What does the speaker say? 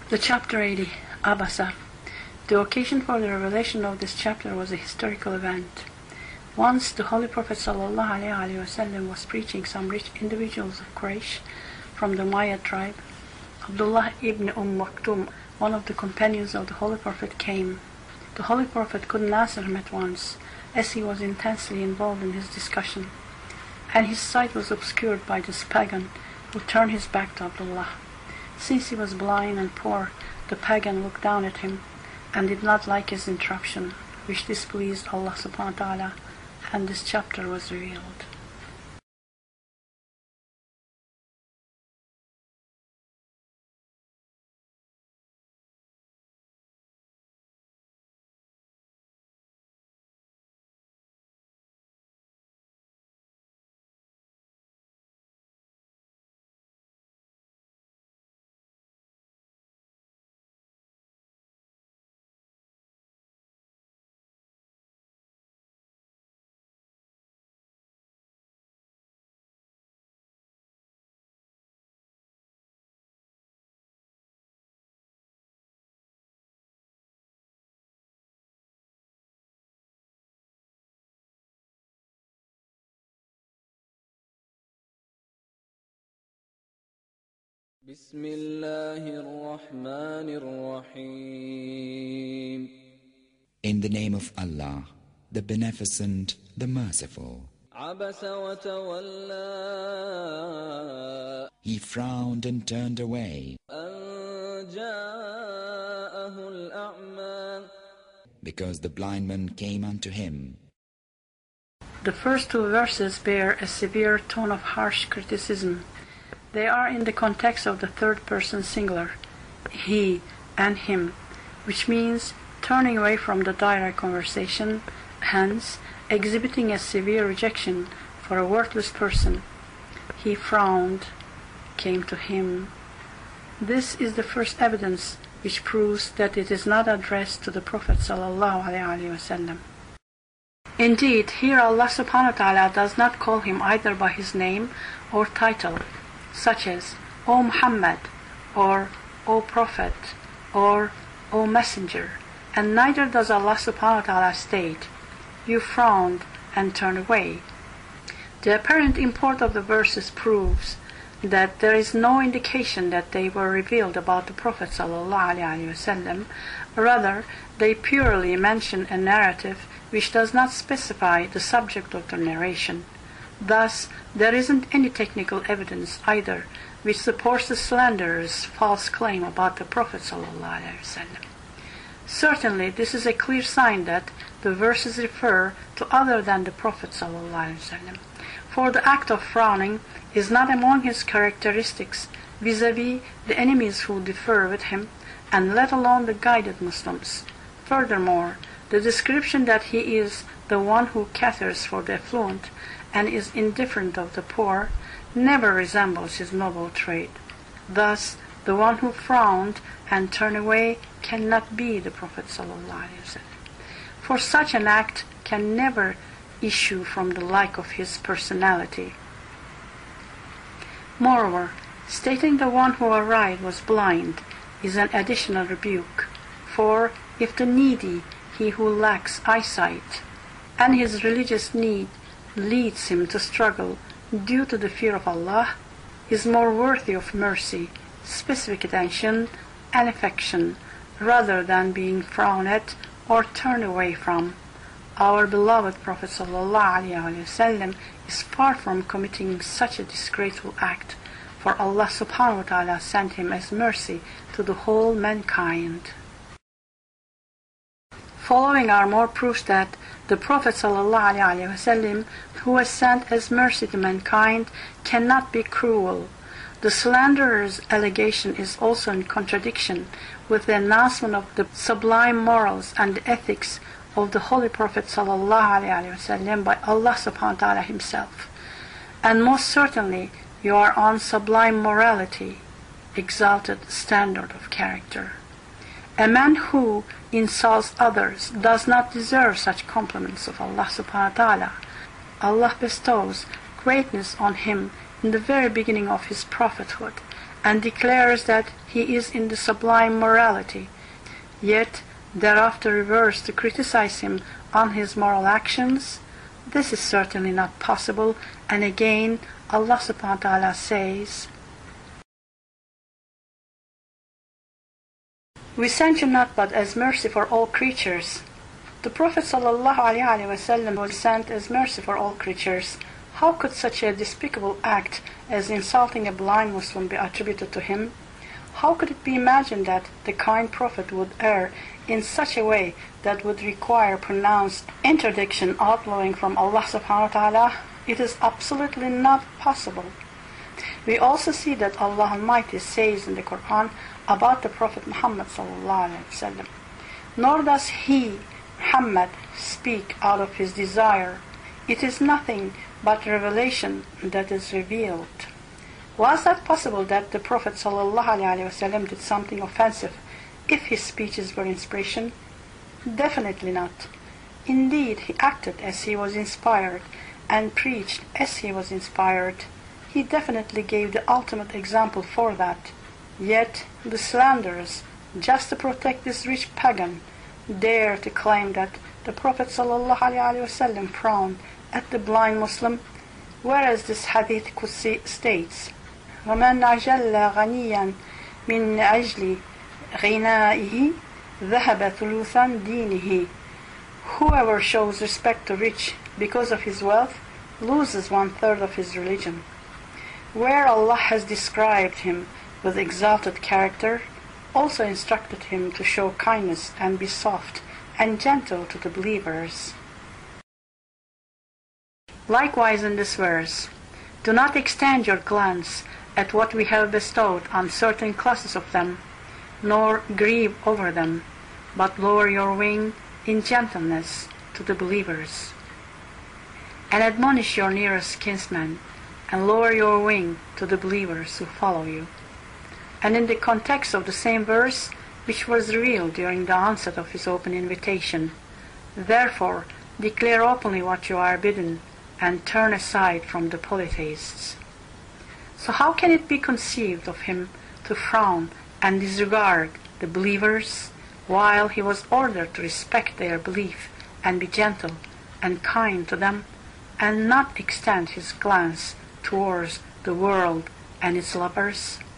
The chapter 80, Abasa. The occasion for the revelation of this chapter was a historical event. Once the Holy Prophet ﷺ was preaching some rich individuals of Quraysh from the Maya tribe. Abdullah ibn Maktum, one of the companions of the Holy Prophet, came. The Holy Prophet couldn't answer him at once, as he was intensely involved in his discussion, and his sight was obscured by this pagan who turned his back to Abdullah. Since he was blind and poor, the pagan looked down at him and did not like his interruption, which displeased Allah subhanahu wa ta'ala, and this chapter was revealed. بسم الله الرحمن الرحيم. In the name of Allah, the Beneficent, the Merciful. عبس وتولى. He frowned and turned away. أن جاءه الأعمى. Because the blind man came unto him. The first two verses bear a severe tone of harsh criticism. They are in the context of the third person singular, he and him, which means turning away from the direct conversation, hence exhibiting a severe rejection for a worthless person. He frowned, came to him. This is the first evidence which proves that it is not addressed to the Prophet ﷺ. Indeed, here Allah subhanahu wa ta'ala does not call him either by his name or title, such as O Muhammad, or O Prophet, or O Messenger, and neither does Allah subhanahu wa ta'ala state, you frowned and turned away. The apparent import of the verses proves that there is no indication that they were revealed about the Prophet ﷺ. Rather, they purely mention a narrative which does not specify the subject of the narration. Thus, there isn't any technical evidence either which supports the slanderer's false claim about the Prophet ﷺ. Certainly, this is a clear sign that the verses refer to other than the Prophet ﷺ, for the act of frowning is not among his characteristics vis-à-vis the enemies who differ with him, and let alone the guided Muslims. Furthermore, the description that he is the one who caters for the affluent and is indifferent of the poor never resembles his noble trait. Thus, the one who frowned and turned away cannot be the Prophet ﷺ, for such an act can never issue from the like of his personality. Moreover, stating the one who arrived was blind is an additional rebuke, for if the needy, he who lacks eyesight, and his religious need leads him to struggle due to the fear of Allah, is more worthy of mercy, specific attention, and affection, rather than being frowned at or turned away from. Our beloved Prophet ﷺ is far from committing such a disgraceful act, for Allah subhanahu wa ta'ala sent him as mercy to the whole mankind. Following are more proofs that the Prophet ﷺ, who was sent as mercy to mankind, cannot be cruel. The slanderer's allegation is also in contradiction with the announcement of the sublime morals and the ethics of the Holy Prophet ﷺ by Allah subhanahu wa ta'ala himself. And most certainly you are on sublime morality, exalted standard of character. A man who insults others does not deserve such compliments of Allah subhanahu wa ta'ala. Allah bestows greatness on him in the very beginning of his prophethood, and declares that he is in the sublime morality, yet thereafter reverse to criticize him on his moral actions? This is certainly not possible, and again Allah subhanahu wa ta'ala says, "We sent you not but as mercy for all creatures." The Prophet ﷺ was sent as mercy for all creatures. How could such a despicable act as insulting a blind Muslim be attributed to him? How could it be imagined that the kind Prophet would err in such a way that would require pronounced interdiction outlawing from Allah subhanahu wa ta'ala? It is absolutely not possible. We also see that Allah Almighty says in the Quran about the Prophet Muhammad sallallahu alaihi wasallam, "Nor does he, Muhammad, speak out of his desire. It is nothing but revelation that is revealed." Was that possible that the Prophet ﷺ did something offensive if his speeches were inspiration? Definitely not. Indeed, he acted as he was inspired and preached as he was inspired. He definitely gave the ultimate example for that. Yet the slanderers, just to protect this rich pagan, dare to claim that the Prophet ﷺ frowned at the blind Muslim, whereas this hadith Qudsi states, وَمَنْ أَجَلَّ غَنِيًّا مِنْ أَجْلِ غِنَائِهِ ذَهَبَ ثُلُثًا دِينِهِ. Whoever shows respect to rich because of his wealth loses 1/3 of his religion. Where Allah has described him with exalted character, also instructed him to show kindness and be soft and gentle to the believers. Likewise in this verse, "Do not extend your glance at what we have bestowed on certain classes of them, nor grieve over them, but lower your wing in gentleness to the believers. And admonish your nearest kinsmen, and lower your wing to the believers who follow you." And in the context of the same verse, which was revealed during the onset of his open invitation, "Therefore declare openly what you are bidden, and turn aside from the polytheists." So how can it be conceived of him to frown and disregard the believers, while he was ordered to respect their belief and be gentle and kind to them, and not extend his glance towards the world and its lovers?